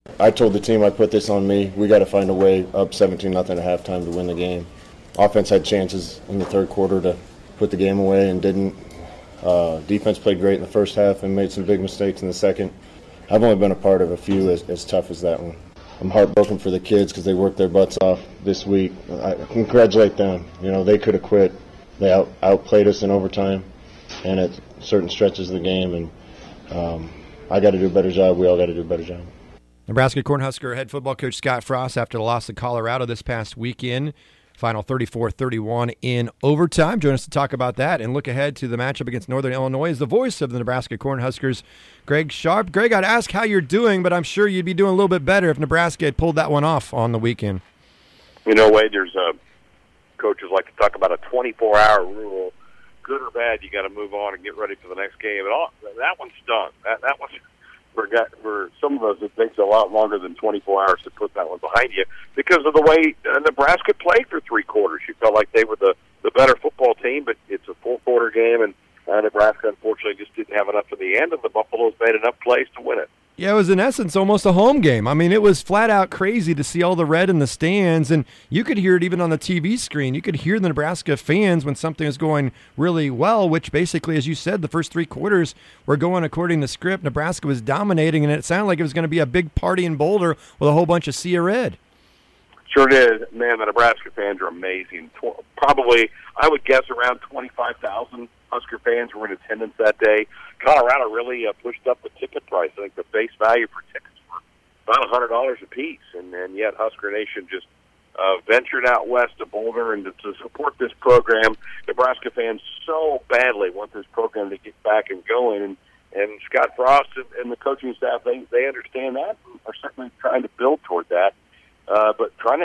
I told the team I put this on me. We got to find a way up 17-0 at halftime to win the game. Offense had chances in the third quarter to put the game away and didn't. Defense played great in the first half and made some big mistakes in the second. I've only been a part of a few as tough as that one. I'm heartbroken for the kids because they worked their butts off this week. I congratulate them. You know, they could have quit. They outplayed us in overtime and at certain stretches of the game, and I got to do a better job. We all got to do a better job. Nebraska Cornhusker head football coach Scott Frost after the loss to Colorado this past weekend. Final 34-31 in overtime. Join us to talk about that and look ahead to the matchup against Northern Illinois is the voice of the Nebraska Cornhuskers, Greg Sharp. Greg, I'd ask how you're doing, but I'm sure you'd be doing a little bit better if Nebraska had pulled that one off on the weekend. You know, Wade, there's coaches like to talk about a 24-hour rule. Good or bad, you got to move on and get ready for the next game. That one stung. That one, for some of us, it takes a lot longer than 24 hours to put that one behind you because of the way Nebraska played for three quarters. You felt like they were the better football team, but it's a full-quarter game, and Nebraska, unfortunately, just didn't have enough in the end, and the Buffaloes made enough plays to win it. Yeah, it was in essence almost a home game. I mean, it was flat out crazy to see all the red in the stands, and you could hear it even on the TV screen. You could hear the Nebraska fans when something was going really well, which basically, as you said, the first three quarters were going according to script. Nebraska was dominating, and it sounded like it was going to be a big party in Boulder with a whole bunch of sea of red. Sure did. Man, the Nebraska fans are amazing. Probably, I would guess, around 25,000 Husker fans were in attendance that day. Colorado really pushed up the ticket price. I think the base value for tickets were about $100 a piece, and yet Husker Nation just ventured out west to Boulder and to support this program. Nebraska fans so badly want this program to get back and going, and Scott Frost and the coaching staff, they understand that and are certainly trying to build toward that. But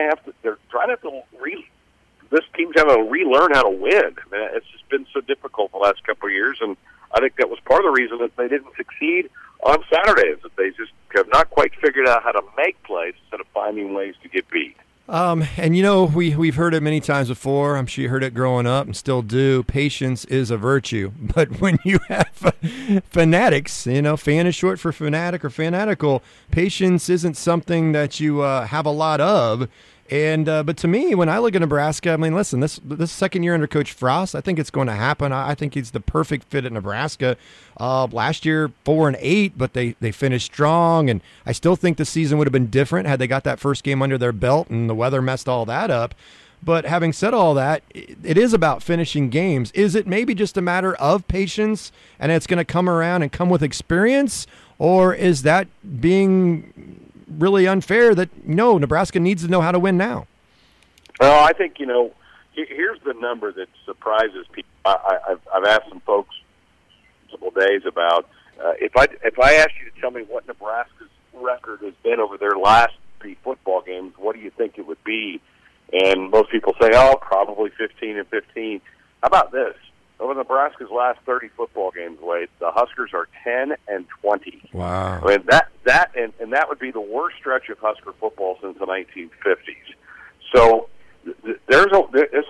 this team's having to relearn how to win. I mean, it's just been so difficult the last couple of years, and I think that was part of the reason that they didn't succeed on Saturdays, that they just have not quite figured out how to make plays instead of finding ways to get beat. And, you know, we've heard it many times before. I'm sure you heard it growing up and still do. Patience is a virtue. But when you have fanatics, you know, fan is short for fanatic or fanatical, patience isn't something that you have a lot of. And but to me, when I look at Nebraska, I mean, listen, this second year under Coach Frost, I think it's going to happen. I think he's the perfect fit at Nebraska. Last year, 4-8, but they finished strong, and I still think the season would have been different had they got that first game under their belt and the weather messed all that up. But having said all that, it is about finishing games. Is it maybe just a matter of patience, and it's going to come around and come with experience, or is that being really unfair that, no, Nebraska needs to know how to win now? Well, I think, you know, here's the number that surprises people. I've asked some folks a couple of days about if I asked you to tell me what Nebraska's record has been over their last 3 football games, what do you think it would be? And most people say, probably 15-15. How about this? Over Nebraska's last 30 football games, Wade, the Huskers are 10-20. Wow! I mean that would be the worst stretch of Husker football since the 1950s. So this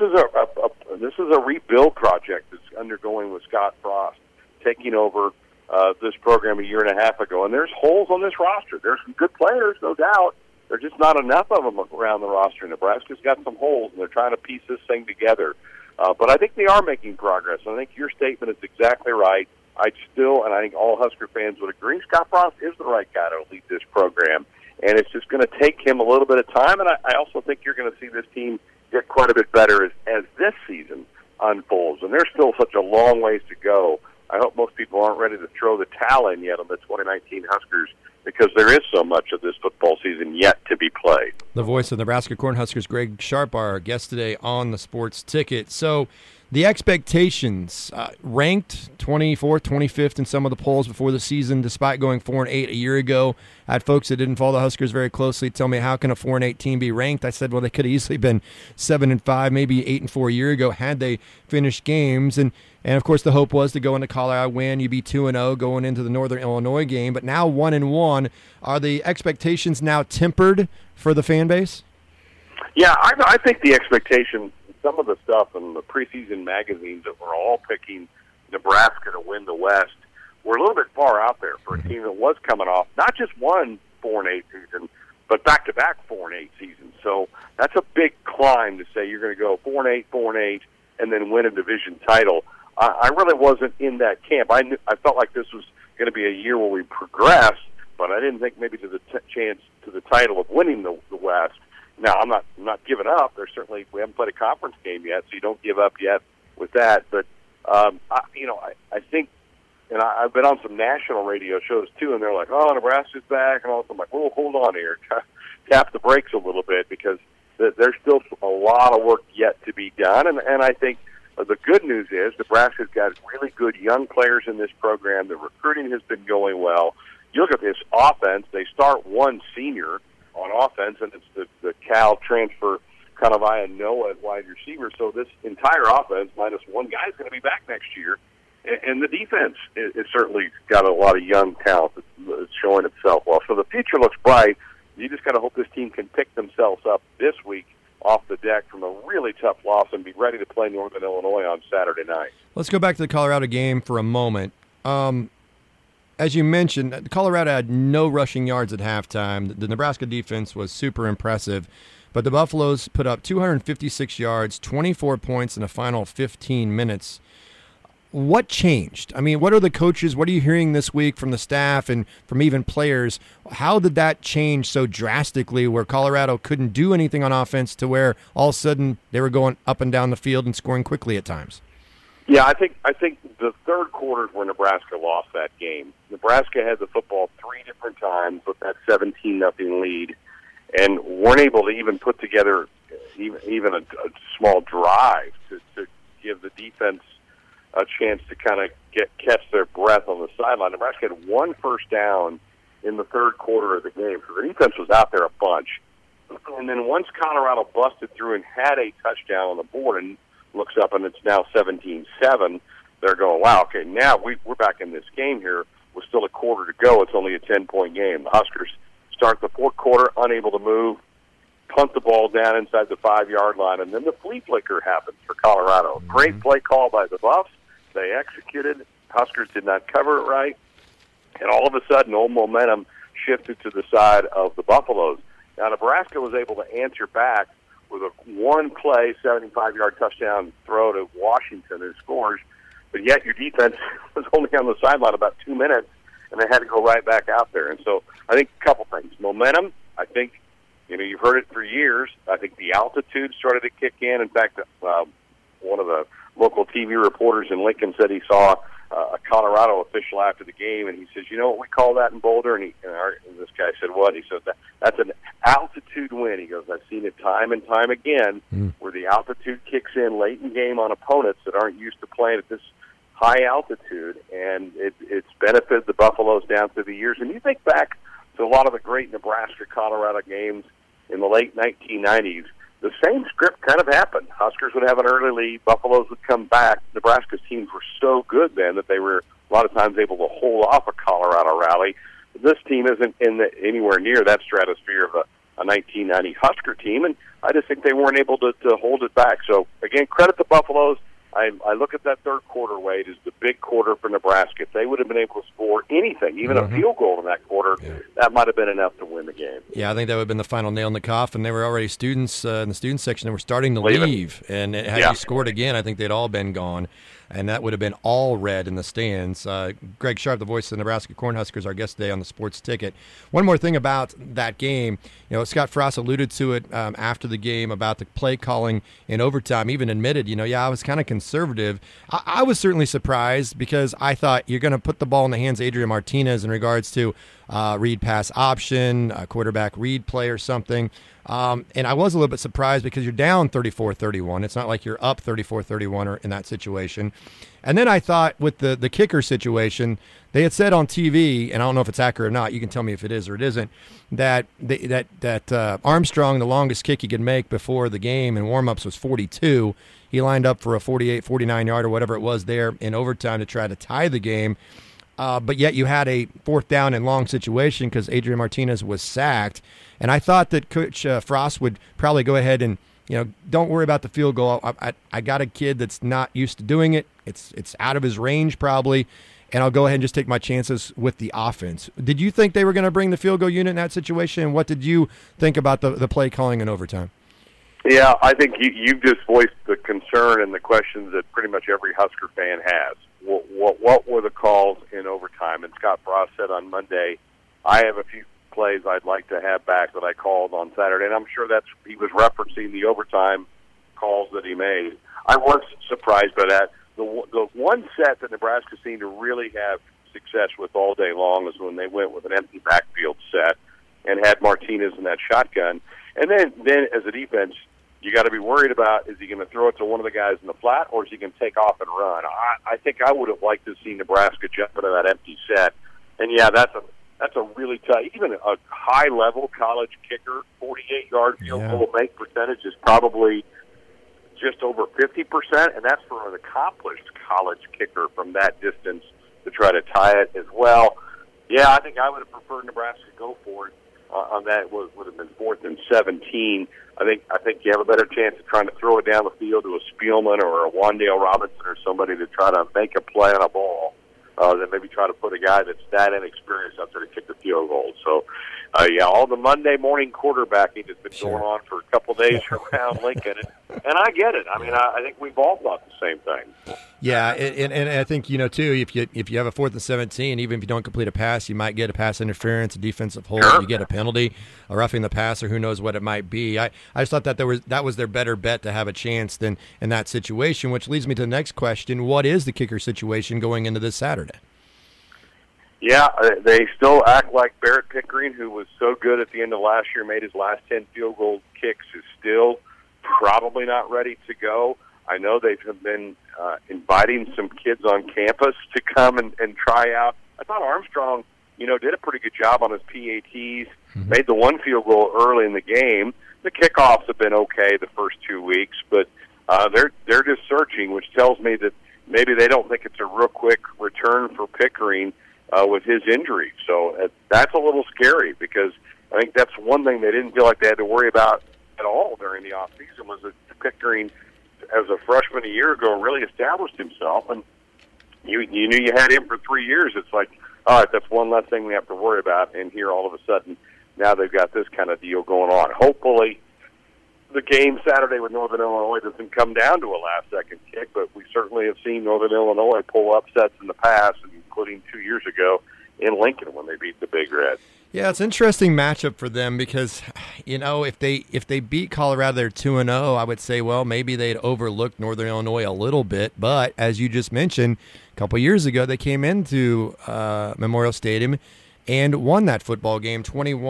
is a rebuild project that's undergoing with Scott Frost taking over this program a year and a half ago. And there's holes on this roster. There's some good players, no doubt. There's just not enough of them around the roster. Nebraska's got some holes, and they're trying to piece this thing together. But I think they are making progress. I think your statement is exactly right. I think all Husker fans would agree, Scott Frost is the right guy to lead this program. And it's just going to take him a little bit of time. And I also think you're going to see this team get quite a bit better as this season unfolds. And there's still such a long ways to go. I hope most people aren't ready to throw the towel in yet on the 2019 Huskers, because there is so much of this football season yet to be played. The voice of Nebraska Cornhuskers, Greg Sharp, our guest today on the Sports Ticket. So the expectations, ranked 24th, 25th in some of the polls before the season, despite going 4-8 a year ago. I had folks that didn't follow the Huskers very closely tell me, how can a 4-8 team be ranked? I said, well, they could have easily been 7-5, maybe 8-4 a year ago had they finished games. And of course, the hope was to go into Colorado, win. You'd be 2-0 going into the Northern Illinois game. But now 1-1. Are the expectations now tempered for the fan base? Yeah, I think the expectation, some of the stuff in the preseason magazines that were all picking Nebraska to win the West, were a little bit far out there for a team that was coming off not just one 4-8 season, but back-to-back 4-8 seasons. So that's a big climb to say you're going to go 4-8, 4-8, and then win a division title. I really wasn't in that camp. I felt like this was going to be a year where we progressed, but I didn't think maybe to the chance to the title of winning the West. Now I'm not giving up. There's certainly, we haven't played a conference game yet, so you don't give up yet with that. But I think, and I've been on some national radio shows too, and they're like, "Oh, Nebraska's back," and all. I'm like, "Well, hold on here, tap the brakes a little bit," because there's still a lot of work yet to be done, and I think. The good news is Nebraska's got really good young players in this program. The recruiting has been going well. You look at this offense, they start one senior on offense, and it's the Cal transfer kind of Noah at wide receiver. So this entire offense, minus one guy, is going to be back next year. And the defense is certainly got a lot of young talent that's showing itself well. So the future looks bright. You just got to hope this team can pick themselves up this week off the deck from a really tough loss and be ready to play Northern Illinois on Saturday night. Let's go back to the Colorado game for a moment. As you mentioned, Colorado had no rushing yards at halftime. The Nebraska defense was super impressive, but the Buffaloes put up 256 yards, 24 points in the final 15 minutes. What changed? I mean, what are the coaches, what are you hearing this week from the staff and from even players? How did that change so drastically where Colorado couldn't do anything on offense to where all of a sudden they were going up and down the field and scoring quickly at times? Yeah, I think the third quarter is where Nebraska lost that game. Nebraska had the football three different times with that 17-0 lead and weren't able to even put together even a small drive to give the defense a chance to kind of catch their breath on the sideline. Nebraska had one first down in the third quarter of the game, so the defense was out there a bunch. And then once Colorado busted through and had a touchdown on the board and looks up and it's now 17-7, they're going, wow, okay, now we're back in this game here with still a quarter to go. It's only a 10-point game. The Huskers start the fourth quarter unable to move, punt the ball down inside the 5-yard line, and then the flea flicker happens for Colorado. Great play call by the Buffs. They executed. Huskers did not cover it right. And all of a sudden, old momentum shifted to the side of the Buffaloes. Now, Nebraska was able to answer back with a one-play, 75-yard touchdown throw to Washington and scores. But yet your defense was only on the sideline about 2 minutes, and they had to go right back out there. And so I think a couple things. Momentum, I think, you've heard it for years. I think the altitude started to kick in. In fact, one of the local TV reporters in Lincoln said he saw a Colorado official after the game, and he says, "You know what we call that in Boulder?" And this guy said, "What?" He said, "That's an altitude win." He goes, "I've seen it time and time again where the altitude kicks in late in game on opponents that aren't used to playing at this high altitude, and it's benefited the Buffaloes down through the years." And you think back to a lot of the great Nebraska-Colorado games in the late 1990s, the same script kind of happened. Huskers would have an early lead. Buffaloes would come back. Nebraska's teams were so good then that they were a lot of times able to hold off a Colorado rally. This team isn't anywhere near that stratosphere of a 1990 Husker team, and I just think they weren't able to hold it back. So, again, credit the Buffaloes. I look at that third quarter, Wade, as the big quarter for Nebraska. If they would have been able to score anything, even a field goal in that quarter, that might have been enough to win the game. Yeah, I think that would have been the final nail in the coffin. There were already students in the student section that were starting to leave. And had you scored again, I think they'd all been gone. And that would have been all red in the stands. Greg Sharp, the voice of the Nebraska Cornhuskers, our guest today on the Sports Ticket. One more thing about that game. Scott Frost alluded to it after the game about the play calling in overtime, even admitted, I was kind of conservative. I was certainly surprised because I thought you're going to put the ball in the hands of Adrian Martinez in regards to read pass option, quarterback read play or something. And I was a little bit surprised because you're down 34-31. It's not like you're up 34-31 or in that situation. And then I thought with the kicker situation, they had said on TV, and I don't know if it's accurate or not, you can tell me if it is or it isn't, that Armstrong, the longest kick he could make before the game in warm-ups was 42. He lined up for a 48, 49-yard or whatever it was there in overtime to try to tie the game. But yet you had a fourth down and long situation because Adrian Martinez was sacked. And I thought that Coach Frost would probably go ahead and, don't worry about the field goal. I got a kid that's not used to doing it. It's out of his range probably. and I'll go ahead and just take my chances with the offense. Did you think they were going to bring the field goal unit in that situation? And what did you think about the play calling in overtime? Yeah, I think you've just voiced the concern and the questions that pretty much every Husker fan has. What were the calls in overtime? And Scott Frost said on Monday, I have a few plays I'd like to have back that I called on Saturday, and I'm sure he was referencing the overtime calls that he made. I was surprised by that. The one set that Nebraska seemed to really have success with all day long is when they went with an empty backfield set and had Martinez in that shotgun. And then as a defense, you got to be worried about, is he going to throw it to one of the guys in the flat, or is he going to take off and run? I think I would have liked to see Nebraska jump into that empty set. And, yeah, that's a really tough, even a high-level college kicker, 48-yard field goal make percentage is probably just over 50%, and that's for an accomplished college kicker from that distance to try to tie it as well. Yeah, I think I would have preferred Nebraska to go for it. On that would have been 4th and 17. I think you have a better chance of trying to throw it down the field to a Spielman or a Wandale Robinson or somebody to try to make a play on a ball than maybe try to put a guy that's that inexperienced out there to kick the field goal. So, all the Monday morning quarterbacking has been going on for a couple of days around Lincoln, and I get it. I mean, I think we've all thought the same thing. Yeah, and I think, too, if you have a 4th and 17, even if you don't complete a pass, you might get a pass interference, a defensive hold, you get a penalty, a roughing the passer, who knows what it might be. I just thought that that was their better bet to have a chance than in that situation, which leads me to the next question. What is the kicker situation going into this Saturday? Yeah, they still act like Barrett Pickering, who was so good at the end of last year, made his last 10 field goal kicks, is still probably not ready to go. I know they've been inviting some kids on campus to come and try out. I thought Armstrong, did a pretty good job on his PATs, made the one field goal early in the game. The kickoffs have been okay the first 2 weeks, but they're just searching, which tells me that maybe they don't think it's a real quick return for Pickering with his injury. So that's a little scary, because I think that's one thing they didn't feel like they had to worry about at all during the offseason, was that Pickering, as a freshman a year ago, really established himself, and you knew you had him for 3 years. It's like, all right, that's one less thing we have to worry about, and here all of a sudden now they've got this kind of deal going on. Hopefully the game Saturday with Northern Illinois doesn't come down to a last-second kick, but we certainly have seen Northern Illinois pull upsets in the past, including 2 years ago in Lincoln when they beat the Big Red. Yeah, it's an interesting matchup for them because, if they beat Colorado, they're 2-0. I would say, well, maybe they'd overlooked Northern Illinois a little bit. But as you just mentioned, a couple years ago, they came into Memorial Stadium and won that football game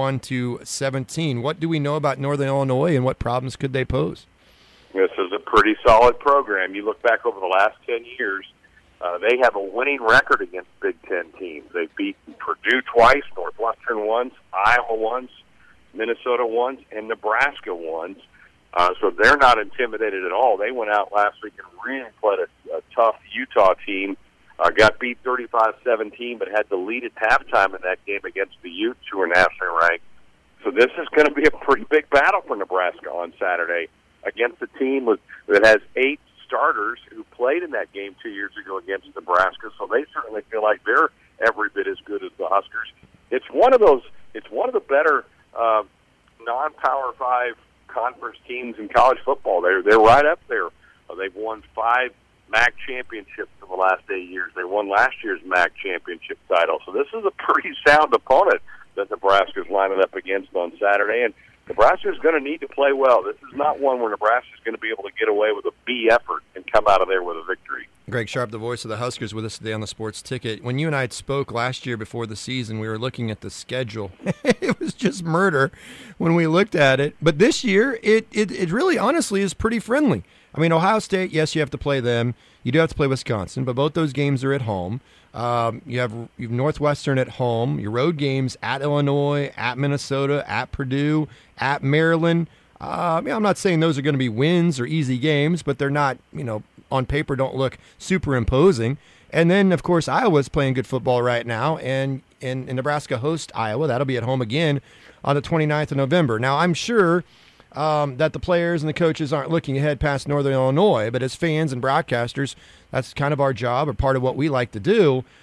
21-17. What do we know about Northern Illinois, and what problems could they pose? This is a pretty solid program. You look back over the last 10 years, they have a winning record against Big Ten teams. They've beaten Purdue twice, Northwestern once, Iowa once, Minnesota once, and Nebraska once. So they're not intimidated at all. They went out last week and really played a tough Utah team. Got beat 35-17, but had the lead at halftime in that game against the Utes, who are nationally ranked. So this is going to be a pretty big battle for Nebraska on Saturday against a team that has 8 starters who played in that game 2 years ago against Nebraska. So they certainly feel like they're every bit as good as the Huskers. It's one of the better non-Power 5 conference teams in college football. They're right up there. They've won 5 MAC championships in the last 8 years. They won last year's MAC championship title. So this is a pretty sound opponent that Nebraska's lining up against on Saturday. And Nebraska's going to need to play well. This is not one where Nebraska's going to be able to get away with a B effort and come out of there with a victory. Greg Sharp, the voice of the Huskers, with us today on the Sports Ticket. When you and I spoke last year before the season, we were looking at the schedule. It was just murder when we looked at it. But this year, it really honestly is pretty friendly. I mean, Ohio State, yes, you have to play them. You do have to play Wisconsin, but both those games are at home. You have Northwestern at home. Your road games at Illinois, at Minnesota, at Purdue, at Maryland. I'm not saying those are going to be wins or easy games, but they're not, on paper don't look super imposing. And then, of course, Iowa's playing good football right now, and Nebraska hosts Iowa. That'll be at home again on the 29th of November. Now, I'm sure that the players and the coaches aren't looking ahead past Northern Illinois, but as fans and broadcasters, that's kind of our job or part of what we like to do.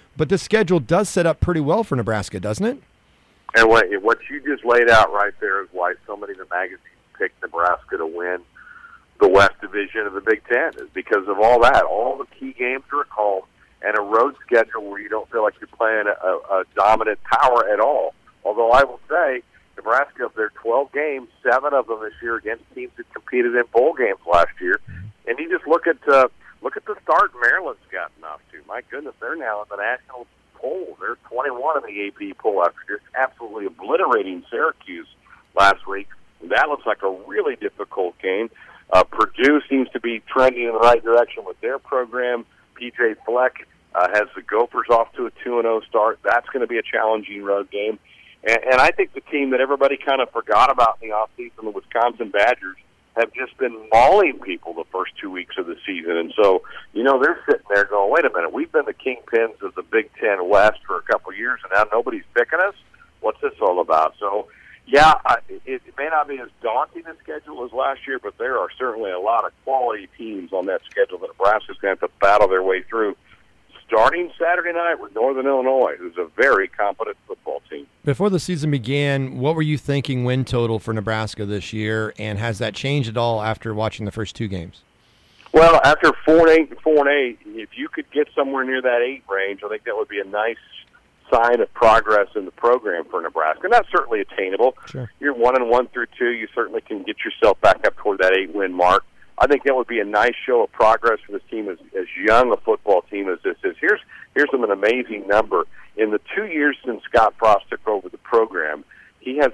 but the schedule does set up pretty well for Nebraska, doesn't it? And what you just laid out right there is why so many of the magazines picked Nebraska to win the West Division of the Big Ten, is because of all that. All the key games are at home, and a road schedule where you don't feel like you're playing a dominant power at all. Although I will say, Nebraska, of their 12 games, 7 of them this year against teams that competed in bowl games last year. And you just look at the start Maryland's gotten off to. My goodness, they're now in the national poll. They're 21 in the AP poll after just absolutely obliterating Syracuse last week. That looks like a really difficult game. Purdue seems to be trending in the right direction with their program. P.J. Fleck has the Gophers off to a 2-0 start. That's going to be a challenging road game. And I think the team that everybody kind of forgot about in the offseason, the Wisconsin Badgers, have just been mauling people the first 2 weeks of the season. And so, they're sitting there going, wait a minute, we've been the kingpins of the Big Ten West for a couple of years, and now nobody's picking us? What's this all about? So, yeah, it may not be as daunting a schedule as last year, but there are certainly a lot of quality teams on that schedule that Nebraska's going to have to battle their way through. Starting Saturday night with Northern Illinois, who's a very competent football team. Before the season began, what were you thinking win total for Nebraska this year, and has that changed at all after watching the first 2 games? Well, after 4-8 and 4-8, if you could get somewhere near that 8 range, I think that would be a nice sign of progress in the program for Nebraska. And that's certainly attainable. Sure. You're 1-1 through 2. You certainly can get yourself back up toward that 8-win mark. I think that would be a nice show of progress for this team, as young a football team as this is. Here's an amazing number. In the 2 years since Scott Frost took over the program, he has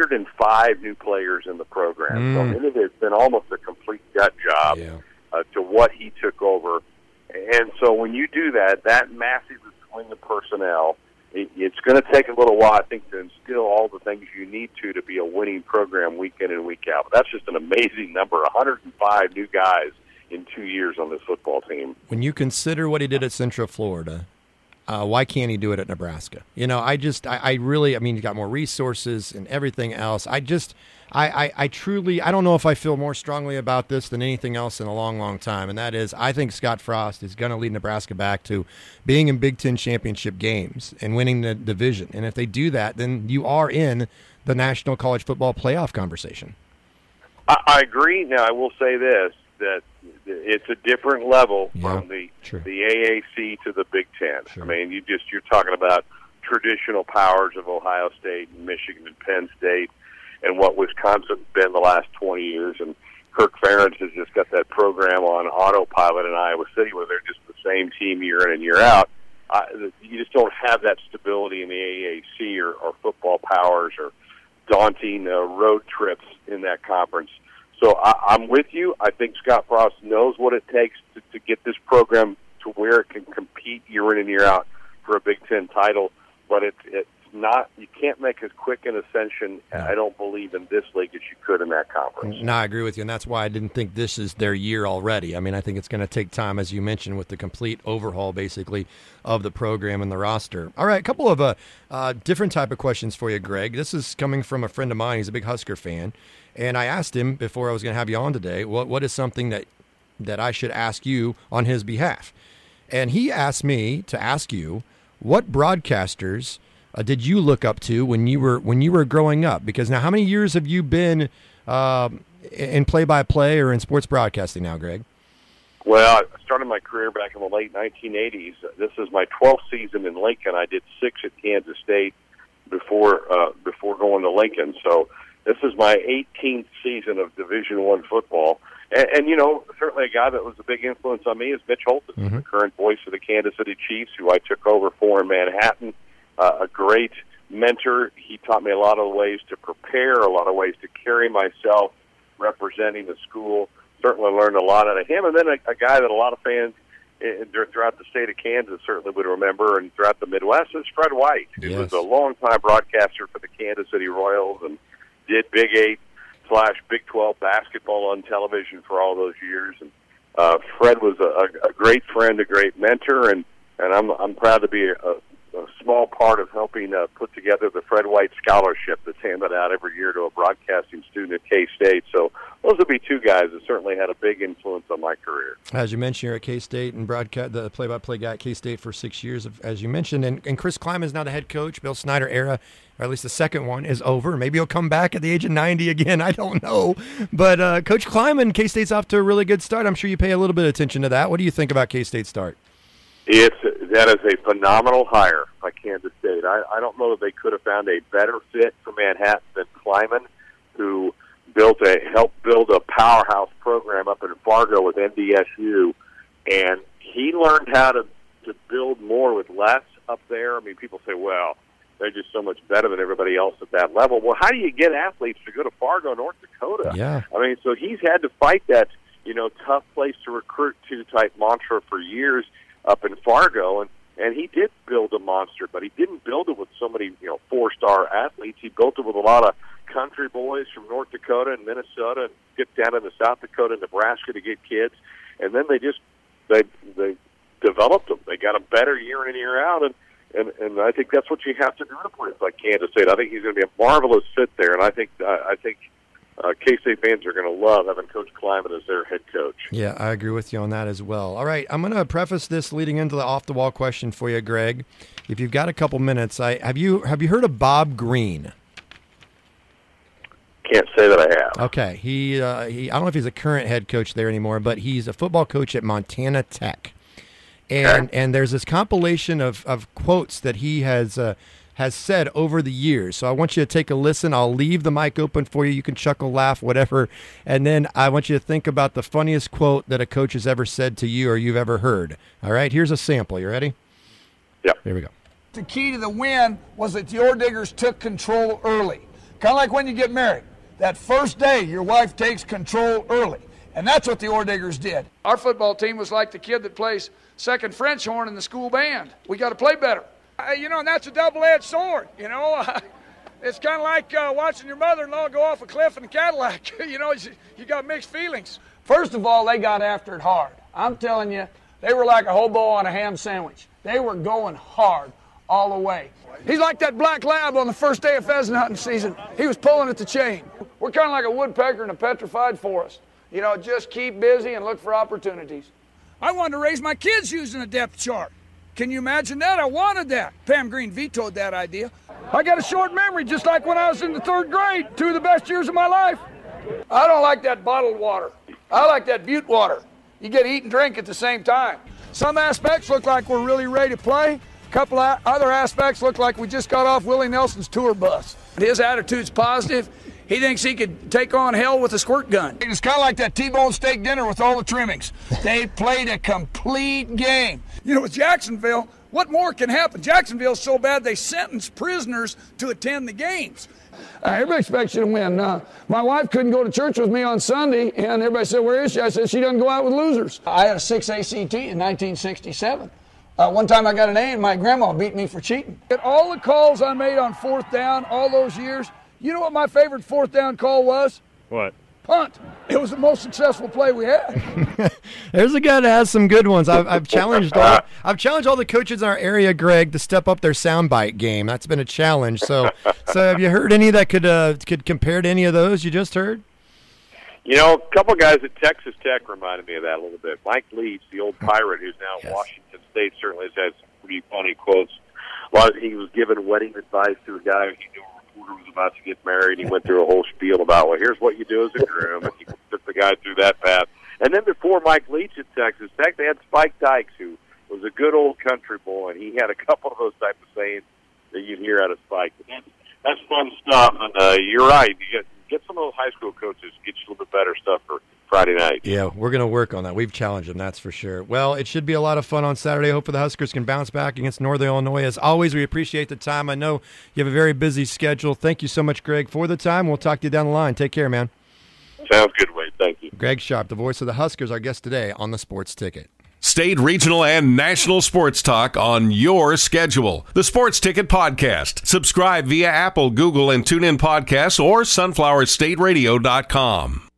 105 new players in the program. So it has been almost a complete gut job to what he took over. And so when you do that massive swing of personnel, it's going to take a little while, I think, to instill all the things you need to be a winning program week in and week out. But that's just an amazing number, 105 new guys in 2 years on this football team. When you consider what he did at Central Florida, why can't he do it at Nebraska? I really, he's got more resources and everything else. I truly, I don't know if I feel more strongly about this than anything else in a long, long time, and that is I think Scott Frost is going to lead Nebraska back to being in Big Ten championship games and winning the division. And if they do that, then you are in the National College Football Playoff conversation. I agree. Now, I will say this, that it's a different level from the AAC to the Big Ten. Sure. You're talking about traditional powers of Ohio State and Michigan and Penn State, and what Wisconsin's been the last 20 years. And Kirk Ferentz has just got that program on autopilot in Iowa City where they're just the same team year in and year out. You just don't have that stability in the AAC or football powers or daunting road trips in that conference. So I'm with you. I think Scott Frost knows what it takes to get this program to where it can compete year in and year out for a Big Ten title. But it's not, you can't make as quick an ascension, I don't believe, in this league as you could in that conference. No, I agree with you, and that's why I didn't think this is their year already. I think it's going to take time, as you mentioned, with the complete overhaul, basically, of the program and the roster. All right, a couple of different type of questions for you, Greg. This is coming from a friend of mine. He's a big Husker fan, and I asked him before I was going to have you on today, what is something that I should ask you on his behalf? And he asked me to ask you, what broadcasters did you look up to when you were growing up? Because now, how many years have you been in play-by-play or in sports broadcasting now, Greg? Well, I started my career back in the late 1980s. This is my 12th season in Lincoln. I did 6 at Kansas State before going to Lincoln. So this is my 18th season of Division I football. And certainly a guy that was a big influence on me is Mitch Holthus, the current voice of the Kansas City Chiefs, who I took over for in Manhattan. A great mentor. He taught me a lot of ways to prepare, a lot of ways to carry myself representing the school. Certainly learned a lot out of him. And then a guy that a lot of fans throughout the state of Kansas certainly would remember, and throughout the Midwest, is Fred White, who was a longtime broadcaster for the Kansas City Royals and did Big 8/Big 12 basketball on television for all those years. And Fred was a great friend, a great mentor, and I'm proud to be small part of helping put together the Fred White Scholarship that's handed out every year to a broadcasting student at K-State. So those would be two guys that certainly had a big influence on my career. As you mentioned, you're at K-State and broadcast the play-by-play guy at K-State for 6 years, as you mentioned. And Chris Kleiman is now the head coach. Bill Snyder era, or at least the second one, is over. Maybe he'll come back at the age of 90 again. I don't know. But Coach Kleiman, K-State's off to a really good start. I'm sure you pay a little bit of attention to that. What do you think about K-State's start? That is a phenomenal hire by Kansas State. I don't know that they could have found a better fit for Manhattan than Kleiman, who helped build a powerhouse program up in Fargo with NDSU, and he learned how to build more with less up there. I mean, people say, well, they're just so much better than everybody else at that level. Well, how do you get athletes to go to Fargo, North Dakota? Yeah. I mean, so he's had to fight that, tough place to recruit to type mantra for years up in Fargo, and he did build a monster, but he didn't build it with so many, 4-star athletes. He built it with a lot of country boys from North Dakota and Minnesota, and get down into South Dakota and Nebraska to get kids, and then they developed them. They got them better year in and year out, and I think that's what you have to do in a place like Kansas State. I think he's going to be a marvelous fit there, and I think K-State fans are going to love having Coach Kleiman as their head coach. Yeah, I agree with you on that as well. All right, I'm going to preface this leading into the off-the-wall question for you, Greg. If you've got a couple minutes, have you heard of Bob Green? Can't say that I have. Okay, he I don't know if he's a current head coach there anymore, but he's a football coach at Montana Tech. And there's this compilation of quotes that he has said over the years. So I want you to take a listen. I'll leave the mic open for you. You can chuckle, laugh, whatever. And then I want you to think about the funniest quote that a coach has ever said to you or you've ever heard. All right, here's a sample. You ready? Yeah. Here we go. The key to the win was that the Ore Diggers took control early. Kind of like when you get married. That first day, your wife takes control early. And that's what the Ore Diggers did. Our football team was like the kid that plays second French horn in the school band. We got to play better. And that's a double-edged sword, It's kind of like watching your mother-in-law go off a cliff in a Cadillac. You got mixed feelings. First of all, they got after it hard. I'm telling you, they were like a hobo on a ham sandwich. They were going hard all the way. He's like that black lab on the first day of pheasant hunting season. He was pulling at the chain. We're kind of like a woodpecker in a petrified forest. Just keep busy and look for opportunities. I wanted to raise my kids using a depth chart. Can you imagine that? I wanted that. Pam Green vetoed that idea. I got a short memory, just like when I was in the 3rd grade. 2 of the best years of my life. I don't like that bottled water. I like that butte water. You get to eat and drink at the same time. Some aspects look like we're really ready to play. A couple of other aspects look like we just got off Willie Nelson's tour bus. His attitude's positive. He thinks he could take on hell with a squirt gun. It's kind of like that T-bone steak dinner with all the trimmings. They played a complete game. With Jacksonville, what more can happen? Jacksonville's so bad they sentence prisoners to attend the games. Everybody expects you to win. My wife couldn't go to church with me on Sunday, and everybody said, where is she? I said, she doesn't go out with losers. I had a 6 ACT in 1967. One time I got an A and my grandma beat me for cheating. At all the calls I made on 4th down all those years, you know what my favorite 4th down call was? What? Punt. It was the most successful play we had. There's a guy that has some good ones. I've challenged all the coaches in our area, Greg, to step up their soundbite game. That's been a challenge. So have you heard any that could compare to any of those you just heard? A couple guys at Texas Tech reminded me of that a little bit. Mike Leach, the old Pirate who's now at Washington State, certainly has had some pretty funny quotes. He was giving wedding advice to a guy who he knew was about to get married. He went through a whole spiel about, here's what you do as a groom, and he took the guy through that path. And then before Mike Leach at Texas Tech, they had Spike Dykes, who was a good old country boy, and he had a couple of those type of sayings that you'd hear out of Spike. That's fun stuff, and you're right. You get some of those high school coaches, get you a little bit better stuff for Friday night. Yeah, we're going to work on that. We've challenged them, that's for sure. Well, it should be a lot of fun on Saturday. Hopefully the Huskers can bounce back against Northern Illinois. As always, we appreciate the time. I know you have a very busy schedule. Thank you so much, Greg, for the time. We'll talk to you down the line. Take care, man. Sounds good, Wade. Thank you. Greg Sharp, the voice of the Huskers, our guest today on the Sports Ticket. State, regional, and national sports talk on your schedule. The Sports Ticket Podcast. Subscribe via Apple, Google, and TuneIn Podcasts or sunflowerstateradio.com.